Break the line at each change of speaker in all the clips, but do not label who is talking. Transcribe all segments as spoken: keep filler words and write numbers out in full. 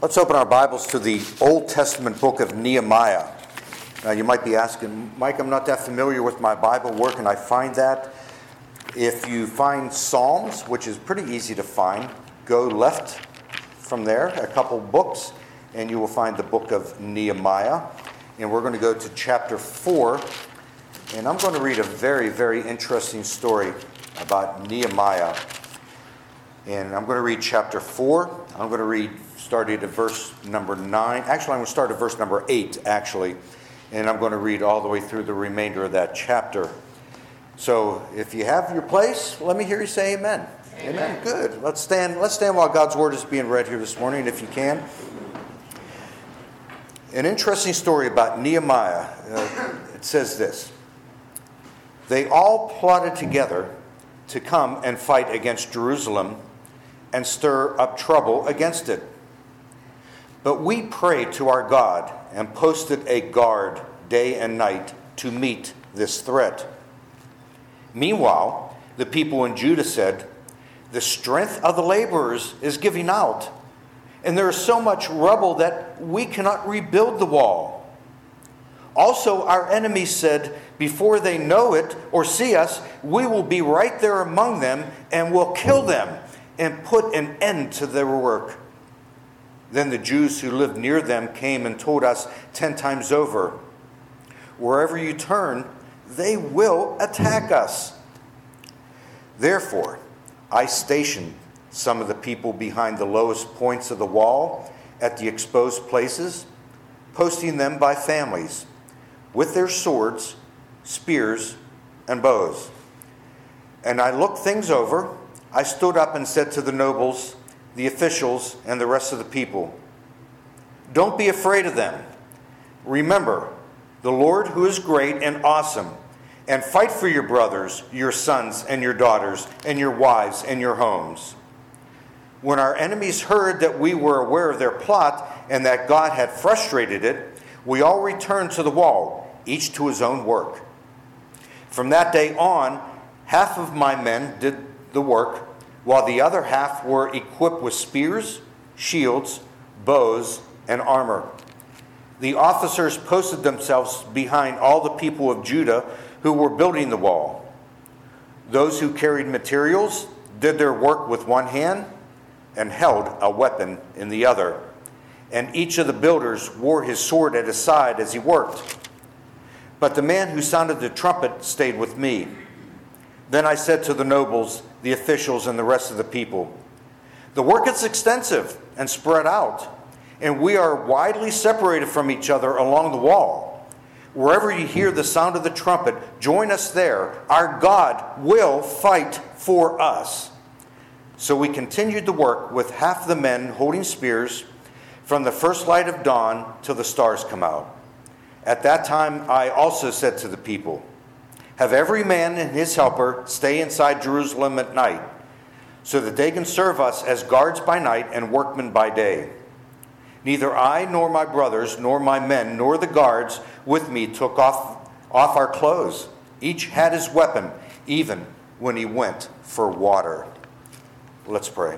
Let's open our Bibles to the Old Testament book of Nehemiah. Now you might be asking, Mike, I'm not that familiar with my Bible. Where can I find that? If you find Psalms, which is pretty easy to find, go left from there, a couple books, and you will find the book of Nehemiah. And we're going to go to chapter four, and I'm going to read a very, very interesting story about Nehemiah. And I'm going to read chapter four. I'm going to read starting at verse number nine. Actually, I'm going to start at verse number eight, actually. And I'm going to read all the way through the remainder of that chapter. So if you have your place, let me hear you say amen. Amen. Amen. Good. Let's stand, let's stand while God's word is being read here this morning, if you can. An interesting story about Nehemiah. Uh, it says this. They all plotted together to come and fight against Jerusalem and stir up trouble against it. But we prayed to our God and posted a guard day and night to meet this threat. Meanwhile, the people in Judah said, "The strength of the laborers is giving out, and there is so much rubble that we cannot rebuild the wall." Also, our enemies said, "Before they know it or see us, we will be right there among them and will kill them and put an end to their work." Then the Jews who lived near them came and told us ten times over, "Wherever you turn, they will attack us." Therefore, I stationed some of the people behind the lowest points of the wall at the exposed places, posting them by families, with their swords, spears, and bows. And I looked things over. I stood up and said to the nobles, the officials, and the rest of the people, "Don't be afraid of them. Remember the Lord who is great and awesome, and fight for your brothers, your sons and your daughters, and your wives and your homes." When our enemies heard that we were aware of their plot and that God had frustrated it, we all returned to the wall, each to his own work. From that day on, half of my men did the work, while the other half were equipped with spears, shields, bows, and armor. The officers posted themselves behind all the people of Judah who were building the wall. Those who carried materials did their work with one hand and held a weapon in the other, and each of the builders wore his sword at his side as he worked. But the man who sounded the trumpet stayed with me. Then I said to the nobles, the officials, and the rest of the people, "The work is extensive and spread out, and we are widely separated from each other along the wall. Wherever you hear the sound of the trumpet, join us there. Our God will fight for us." So we continued the work with half the men holding spears from the first light of dawn till the stars come out. At that time I also said to the people, "Have every man and his helper stay inside Jerusalem at night, so that they can serve us as guards by night and workmen by day." Neither I nor my brothers nor my men nor the guards with me took off, off our clothes. Each had his weapon, even when he went for water. Let's pray.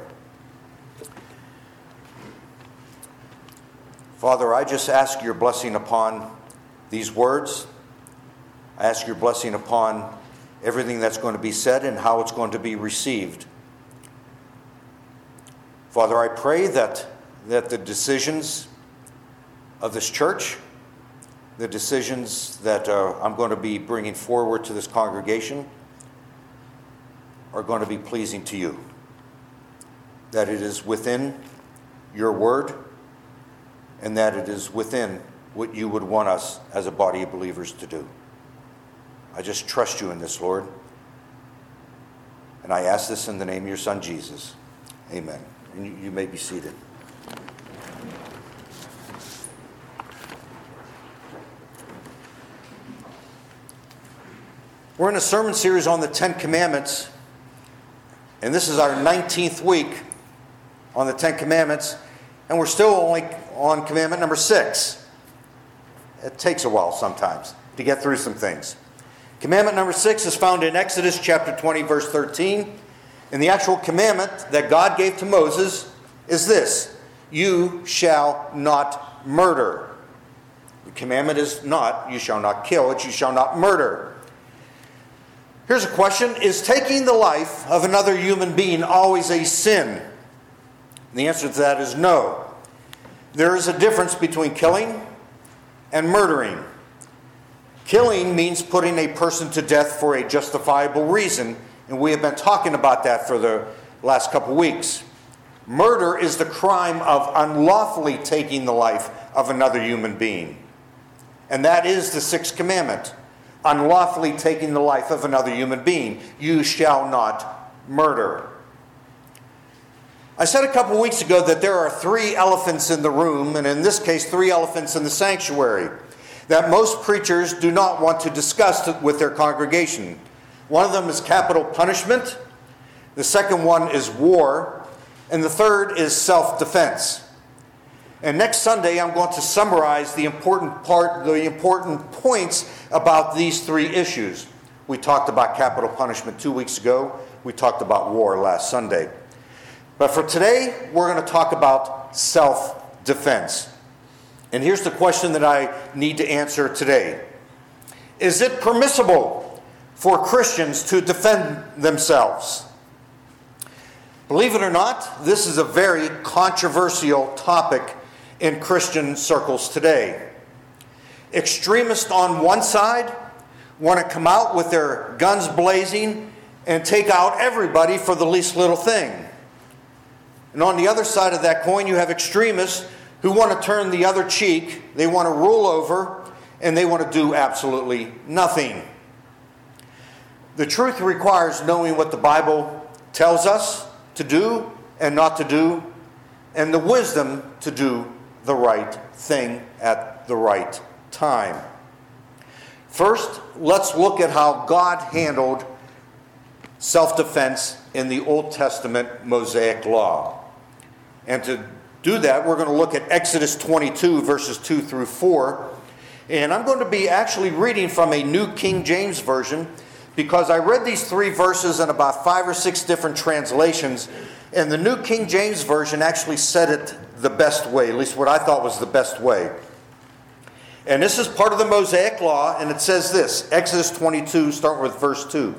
Father, I just ask your blessing upon these words. I ask your blessing upon everything that's going to be said and how it's going to be received. Father, I pray that, that the decisions of this church, the decisions that uh, I'm going to be bringing forward to this congregation are going to be pleasing to you. That it is within your word and that it is within what you would want us as a body of believers to do. I just trust you in this, Lord. And I ask this in the name of your Son, Jesus. Amen. And you, you may be seated. We're in a sermon series on the Ten Commandments. And this is our nineteenth week on the Ten Commandments. And we're still only on commandment number six. It takes a while sometimes to get through some things. Commandment number six is found in Exodus chapter twenty, verse thirteen. And the actual commandment that God gave to Moses is this: you shall not murder. The commandment is not, you shall not kill. It's, you shall not murder. Here's a question. Is taking the life of another human being always a sin? And the answer to that is no. There is a difference between killing and murdering. Killing means putting a person to death for a justifiable reason, and we have been talking about that for the last couple weeks. Murder is the crime of unlawfully taking the life of another human being. And that is the sixth commandment. Unlawfully taking the life of another human being. You shall not murder. I said a couple weeks ago that there are three elephants in the room, and in this case, three elephants in the sanctuary, that most preachers do not want to discuss with their congregation. One of them is capital punishment. The second one is war. And the third is self-defense. And next Sunday, I'm going to summarize the important part, the important points about these three issues. We talked about capital punishment two weeks ago. We talked about war last Sunday. But for today, we're going to talk about self-defense. And here's the question that I need to answer today. Is it permissible for Christians to defend themselves? Believe it or not, this is a very controversial topic in Christian circles today. Extremists on one side want to come out with their guns blazing and take out everybody for the least little thing. And on the other side of that coin, you have extremists who want to turn the other cheek, they want to rule over, and they want to do absolutely nothing. The truth requires knowing what the Bible tells us to do and not to do, and the wisdom to do the right thing at the right time. First, let's look at how God handled self-defense in the Old Testament Mosaic Law. And to do that, we're going to look at Exodus twenty-two, verses two through four. And I'm going to be actually reading from a New King James Version, because I read these three verses in about five or six different translations, and the New King James Version actually said it the best way, at least what I thought was the best way. And this is part of the Mosaic Law, and it says this, Exodus twenty-two, starting with verse two.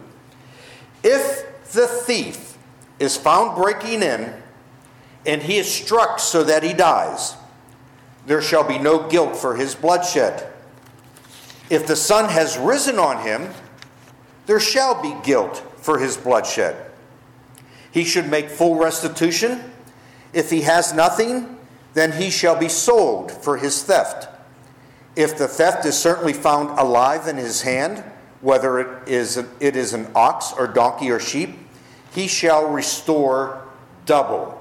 If the thief is found breaking in, and he is struck so that he dies, there shall be no guilt for his bloodshed. If the sun has risen on him, there shall be guilt for his bloodshed. He should make full restitution. If he has nothing, then he shall be sold for his theft. If the theft is certainly found alive in his hand, whether it is, it is an ox or donkey or sheep, he shall restore double.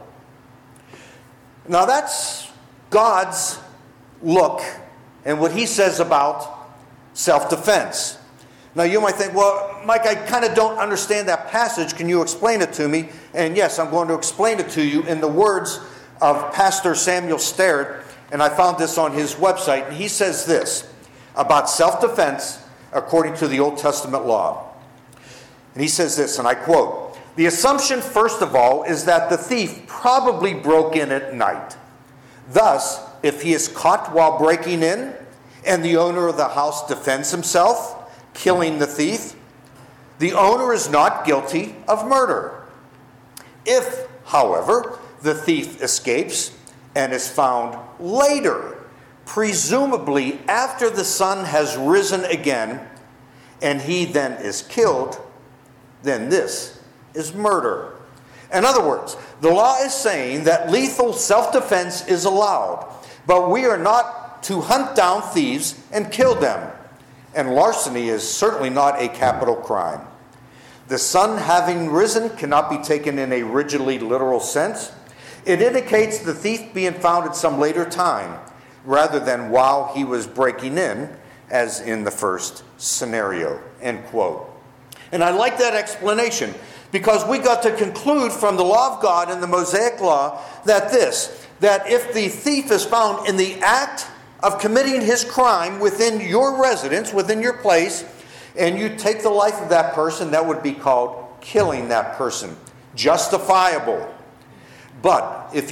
Now that's God's look and what he says about self-defense. Now you might think, well, Mike, I kind of don't understand that passage. Can you explain it to me? And yes, I'm going to explain it to you in the words of Pastor Samuel Starrett, and I found this on his website. And he says this about self-defense according to the Old Testament law. And he says this, and I quote, "The assumption, first of all, is that the thief probably broke in at night. Thus, if he is caught while breaking in, and the owner of the house defends himself, killing the thief, the owner is not guilty of murder. If, however, the thief escapes and is found later, presumably after the sun has risen again, and he then is killed, then this is murder." In other words, the law is saying that lethal self-defense is allowed, but we are not to hunt down thieves and kill them. And larceny is certainly not a capital crime. The sun having risen cannot be taken in a rigidly literal sense. It indicates the thief being found at some later time, rather than while he was breaking in, as in the first scenario. End quote. And I like that explanation, because we got to conclude from the law of God and the Mosaic Law that this, that if the thief is found in the act of committing his crime within your residence, within your place, and you take the life of that person, that would be called killing that person. Justifiable. But if you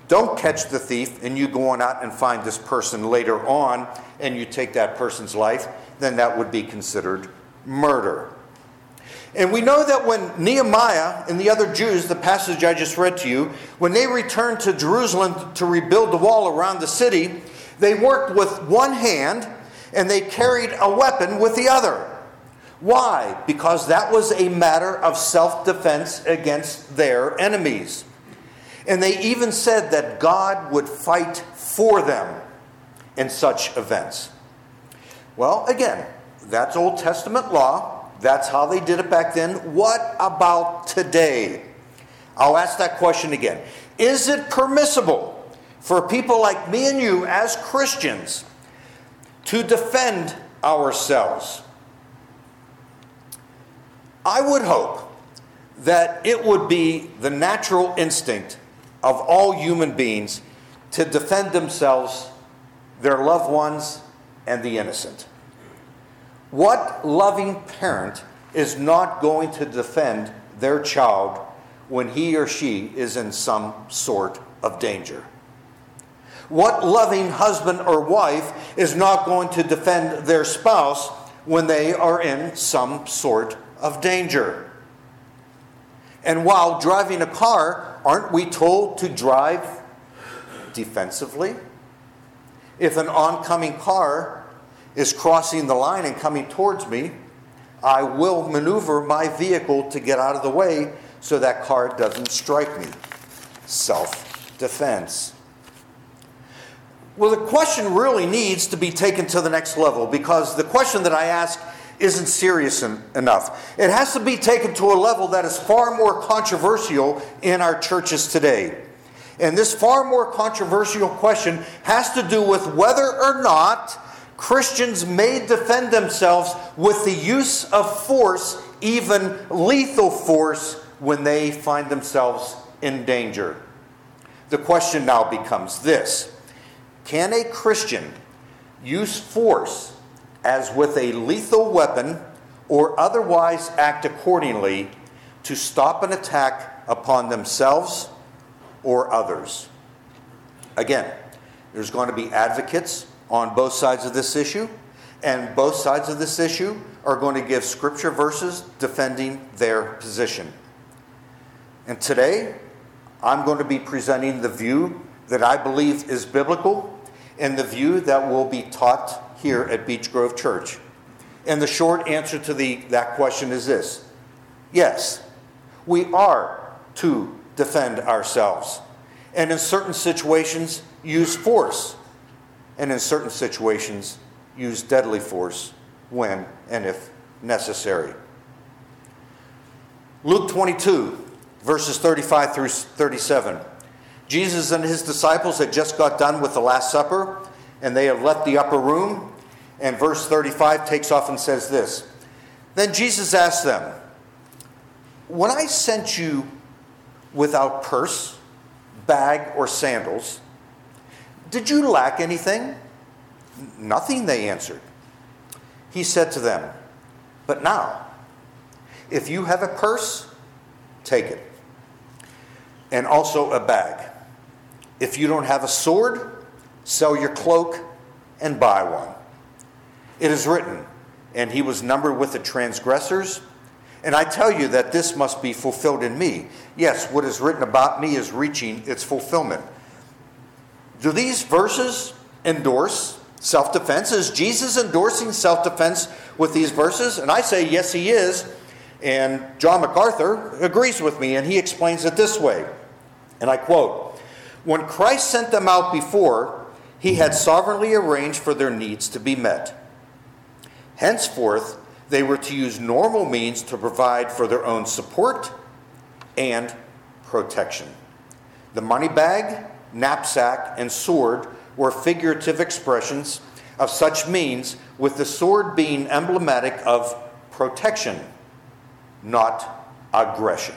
don't catch the thief and you go on out and find this person later on and you take that person's life, then that would be considered murder. And we know that when Nehemiah and the other Jews, the passage I just read to you, when they returned to Jerusalem to rebuild the wall around the city, they worked with one hand and they carried a weapon with the other. Why? Because that was a matter of self-defense against their enemies. And they even said that God would fight for them in such events. Well, again, that's Old Testament law. That's how they did it back then. What about today? I'll ask that question again. Is it permissible for people like me and you as Christians to defend ourselves? I would hope that it would be the natural instinct of all human beings to defend themselves, their loved ones, and the innocent. What loving parent is not going to defend their child when he or she is in some sort of danger? What loving husband or wife is not going to defend their spouse when they are in some sort of danger? And while driving a car, aren't we told to drive defensively? If an oncoming car is crossing the line and coming towards me, I will maneuver my vehicle to get out of the way so that car doesn't strike me. Self-defense. Well, the question really needs to be taken to the next level, because the question that I ask isn't serious en- enough. It has to be taken to a level that is far more controversial in our churches today. And this far more controversial question has to do with whether or not Christians may defend themselves with the use of force, even lethal force, when they find themselves in danger. The question now becomes this: can a Christian use force as with a lethal weapon or otherwise act accordingly to stop an attack upon themselves or others? Again, there's going to be advocates on both sides of this issue, and both sides of this issue are going to give scripture verses defending their position. And today, I'm going to be presenting the view that I believe is biblical and the view that will be taught here at Beech Grove Church. And the short answer to the, that question is this: yes, we are to defend ourselves, and in certain situations use force, and in certain situations use deadly force when and if necessary. Luke twenty-two, verses thirty-five through thirty-seven. Jesus and his disciples had just got done with the Last Supper, and they have left the upper room. And verse thirty-five takes off and says this: Then Jesus asked them, "When I sent you without purse, bag, or sandals, did you lack anything?" "Nothing," they answered. He said to them, "But now, if you have a purse, take it, and also a bag. If you don't have a sword, sell your cloak and buy one. It is written, 'And he was numbered with the transgressors.' And I tell you that this must be fulfilled in me. Yes, what is written about me is reaching its fulfillment." Do these verses endorse self-defense? Is Jesus endorsing self-defense with these verses? And I say, yes, he is. And John MacArthur agrees with me, and he explains it this way. And I quote, "When Christ sent them out before, he had sovereignly arranged for their needs to be met. Henceforth, they were to use normal means to provide for their own support and protection. The money bag, knapsack, and sword were figurative expressions of such means, with the sword being emblematic of protection, not aggression."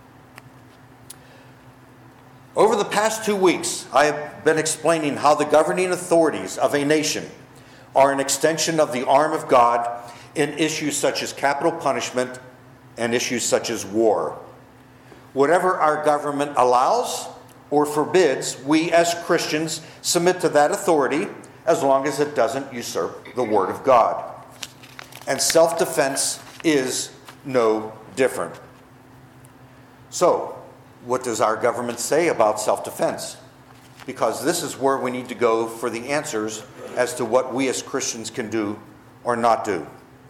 Over the past two weeks, I have been explaining how the governing authorities of a nation are an extension of the arm of God in issues such as capital punishment and issues such as war. Whatever our government allows or forbids, we as Christians submit to that authority as long as it doesn't usurp the Word of God. And self-defense is no different. So, what does our government say about self-defense? Because this is where we need to go for the answers as to what we as Christians can do or not do.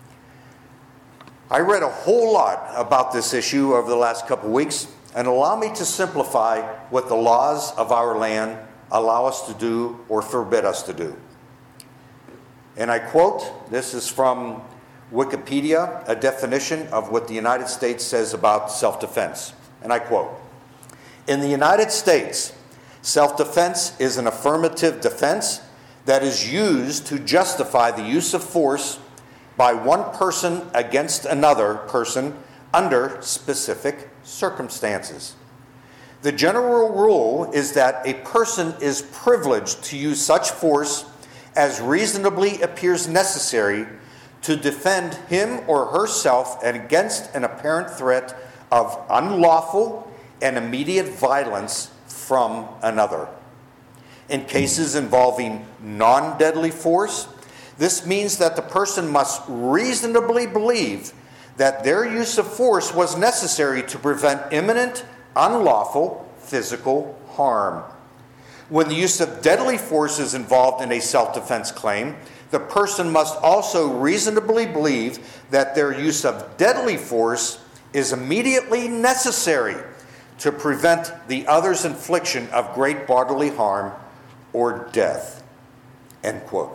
I read a whole lot about this issue over the last couple of weeks, and allow me to simplify what the laws of our land allow us to do or forbid us to do. And I quote, this is from Wikipedia, a definition of what the United States says about self-defense. And I quote, "In the United States, self-defense is an affirmative defense that is used to justify the use of force by one person against another person under specific circumstances. The general rule is that a person is privileged to use such force as reasonably appears necessary to defend him or herself against an apparent threat of unlawful and immediate violence from another. In cases involving non-deadly force, this means that the person must reasonably believe that their use of force was necessary to prevent imminent, unlawful physical harm. When the use of deadly force is involved in a self-defense claim, the person must also reasonably believe that their use of deadly force is immediately necessary to prevent the other's infliction of great bodily harm or death." End quote.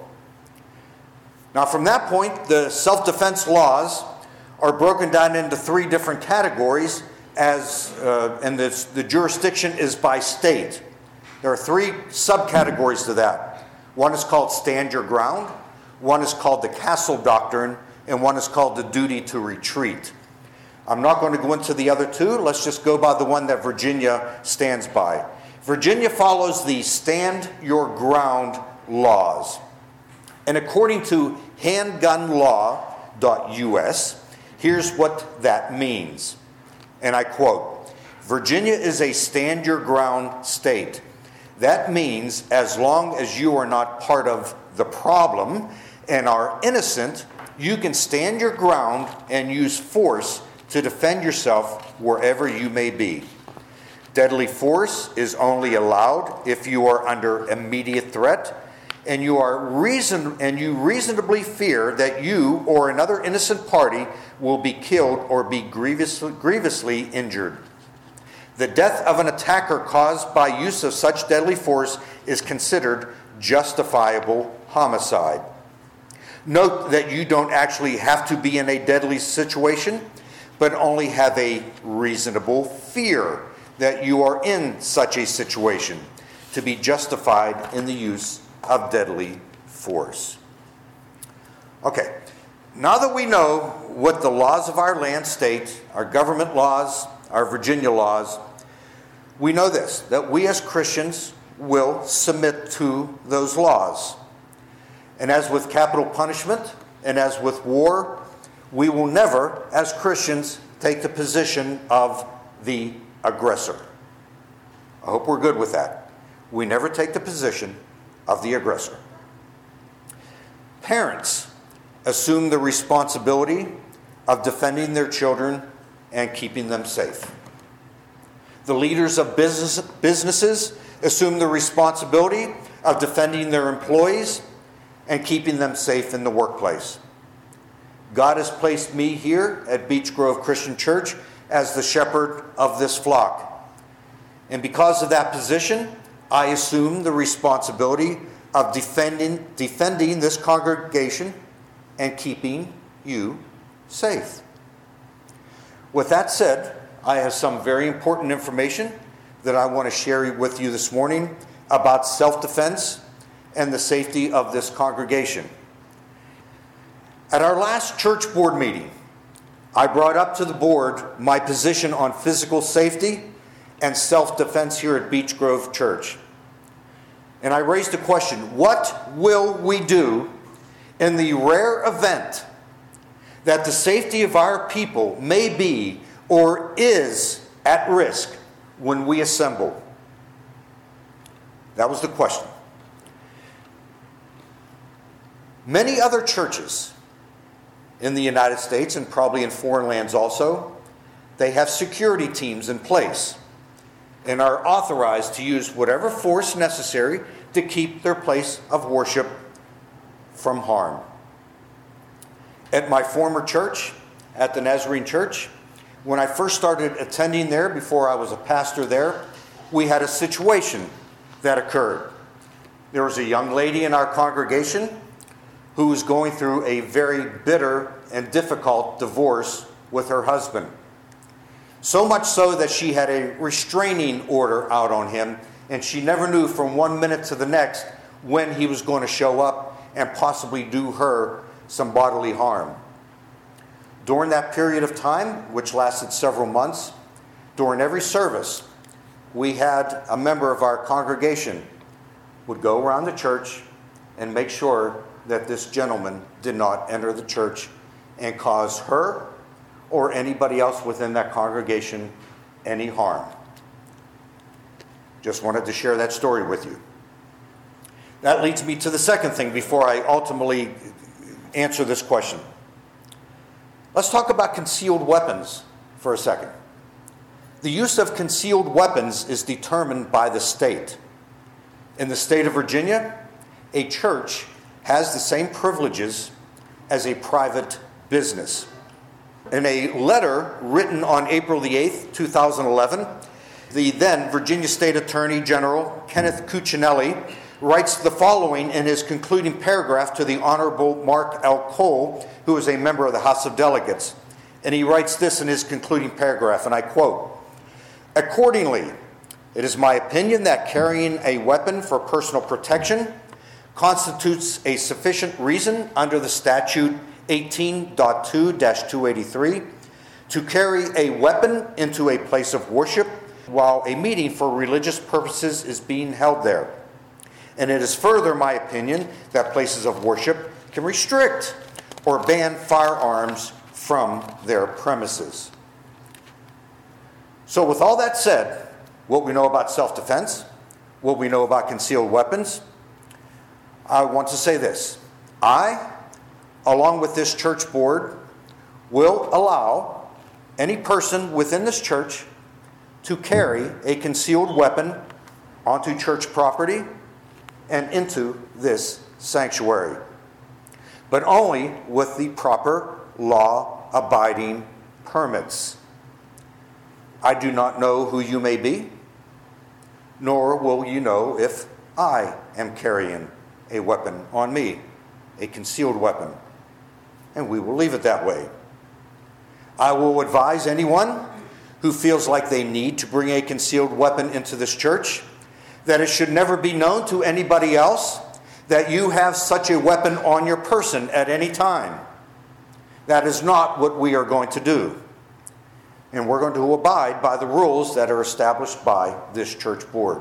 Now, from that point, the self-defense laws are broken down into three different categories, as uh, and this, the jurisdiction is by state. There are three subcategories to that. One is called stand your ground, one is called the castle doctrine, and one is called the duty to retreat. I'm not going to go into the other two. Let's just go by the one that Virginia stands by. Virginia follows the stand your ground laws. And according to handgun law dot U S, here's what that means. And I quote, "Virginia is a stand your ground state. That means as long as you are not part of the problem and are innocent, you can stand your ground and use force to defend yourself wherever you may be. Deadly force is only allowed if you are under immediate threat and you are reason and you reasonably fear that you or another innocent party will be killed or be grievously, grievously injured. The death of an attacker caused by use of such deadly force is considered justifiable homicide. Note that you don't actually have to be in a deadly situation, but only have a reasonable fear that you are in such a situation to be justified in the use of deadly force." Okay, now that we know what the laws of our land state, our government laws, our Virginia laws, we know this, that we as Christians will submit to those laws. And as with capital punishment and as with war, we will never, as Christians, take the position of the aggressor. I hope we're good with that. We never take the position of the aggressor. Parents assume the responsibility of defending their children and keeping them safe. The leaders of business, businesses assume the responsibility of defending their employees and keeping them safe in the workplace. God has placed me here at Beech Grove Christian Church as the shepherd of this flock. And because of that position, I assume the responsibility of defending, defending this congregation and keeping you safe. With that said, I have some very important information that I want to share with you this morning about self-defense and the safety of this congregation. At our last church board meeting, I brought up to the board my position on physical safety and self-defense here at Beech Grove Church. And I raised the question, what will we do in the rare event that the safety of our people may be or is at risk when we assemble? That was the question. Many other churches in the United States, and probably in foreign lands also, they have security teams in place and are authorized to use whatever force necessary to keep their place of worship from harm. At my former church, at the Nazarene Church, when I first started attending there, before I was a pastor there, we had a situation that occurred. There was a young lady in our congregation who was going through a very bitter and difficult divorce with her husband. So much so that she had a restraining order out on him, and she never knew from one minute to the next when he was going to show up and possibly do her some bodily harm. During that period of time, which lasted several months, during every service, we had a member of our congregation would go around the church and make sure that this gentleman did not enter the church and cause her or anybody else within that congregation any harm. Just wanted to share that story with you. That leads me to the second thing before I ultimately answer this question. Let's talk about concealed weapons for a second. The use of concealed weapons is determined by the state. In the state of Virginia, a church has the same privileges as a private business. In a letter written on April the eighth, two thousand eleven, the then Virginia State Attorney General Kenneth Cuccinelli writes the following in his concluding paragraph to the Honorable Mark L. Cole, who is a member of the House of Delegates. And he writes this in his concluding paragraph, and I quote, "Accordingly, it is my opinion that carrying a weapon for personal protection constitutes a sufficient reason under the statute eighteen point two dash two eighty-three to carry a weapon into a place of worship while a meeting for religious purposes is being held there. And it is further my opinion that places of worship can restrict or ban firearms from their premises." So with all that said, what we know about self-defense, what we know about concealed weapons, I want to say this. I, along with this church board, will allow any person within this church to carry a concealed weapon onto church property and into this sanctuary, but only with the proper law-abiding permits. I do not know who you may be, nor will you know if I am carrying a weapon on me, a concealed weapon, and we will leave it that way. I will advise anyone who feels like they need to bring a concealed weapon into this church that it should never be known to anybody else that you have such a weapon on your person at any time. That is not what we are going to do. And we're going to abide by the rules that are established by this church board.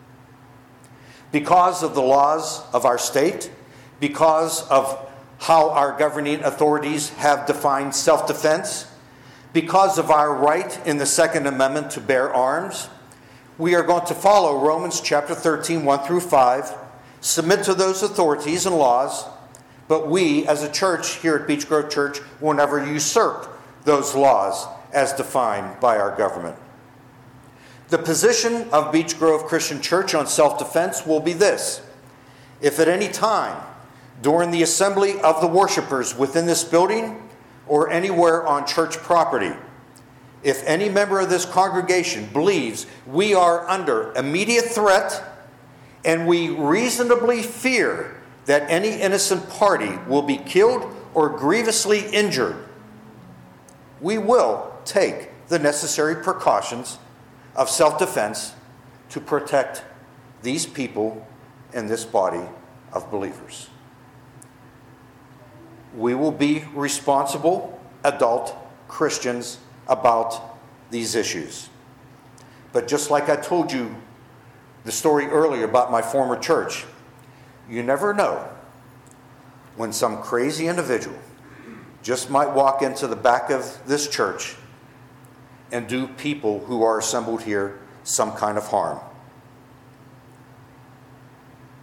Because of the laws of our state, because of how our governing authorities have defined self-defense, because of our right in the Second Amendment to bear arms, we are going to follow Romans chapter thirteen, one through five, submit to those authorities and laws, but we as a church here at Beech Grove Church will never usurp those laws as defined by our government. The position of Beech Grove Christian Church on self-defense will be this. If at any time during the assembly of the worshipers within this building or anywhere on church property, if any member of this congregation believes we are under immediate threat and we reasonably fear that any innocent party will be killed or grievously injured, we will take the necessary precautions of self-defense to protect these people in this body of believers. We will be responsible adult Christians about these issues. But just like I told you the story earlier about my former church, you never know when some crazy individual just might walk into the back of this church and do people who are assembled here some kind of harm.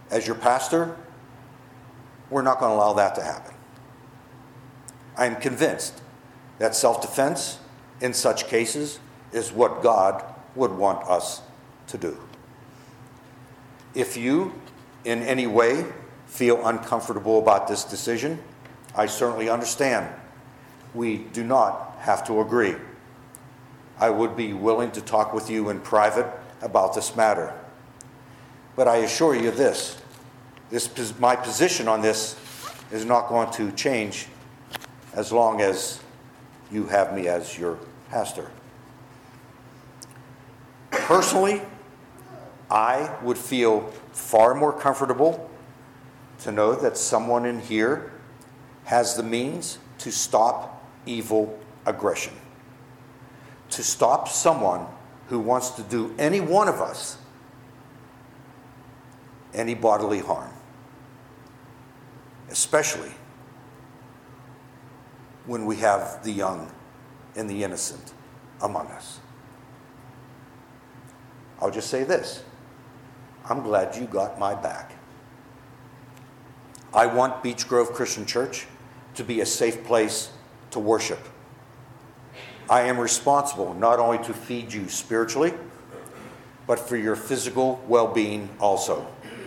as your pastor, we're not going to allow that to happen. I am convinced that self-defense in such cases is what God would want us to do. If you, in any way, feel uncomfortable about this decision, I certainly understand. We do not have to agree. I would be willing to talk with you in private about this matter. But I assure you this, this my position on this is not going to change as long as you have me as your pastor. Personally, I would feel far more comfortable to know that someone in here has the means to stop evil aggression, to stop someone who wants to do any one of us any bodily harm, especially when we have the young and the innocent among us. I'll just say this. I'm glad you got my back. I want Beech Grove Christian Church to be a safe place to worship. I am responsible not only to feed you spiritually, but for your physical well-being also.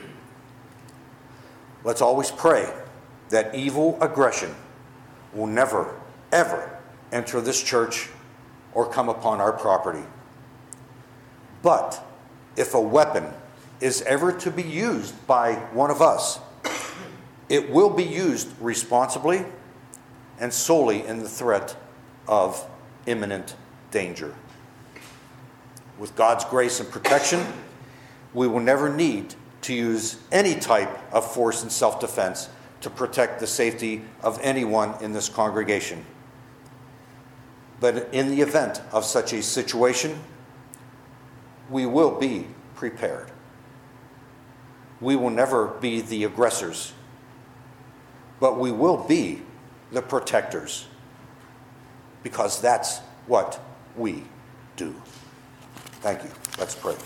Let's always pray that evil aggression will never, ever enter this church or come upon our property. But if a weapon is ever to be used by one of us, it will be used responsibly and solely in the threat of imminent danger. With God's grace and protection, we will never need to use any type of force and self-defense to protect the safety of anyone in this congregation. But in the event of such a situation, we will be prepared. We will never be the aggressors, but we will be the protectors, because that's what we do. Thank you. Let's pray.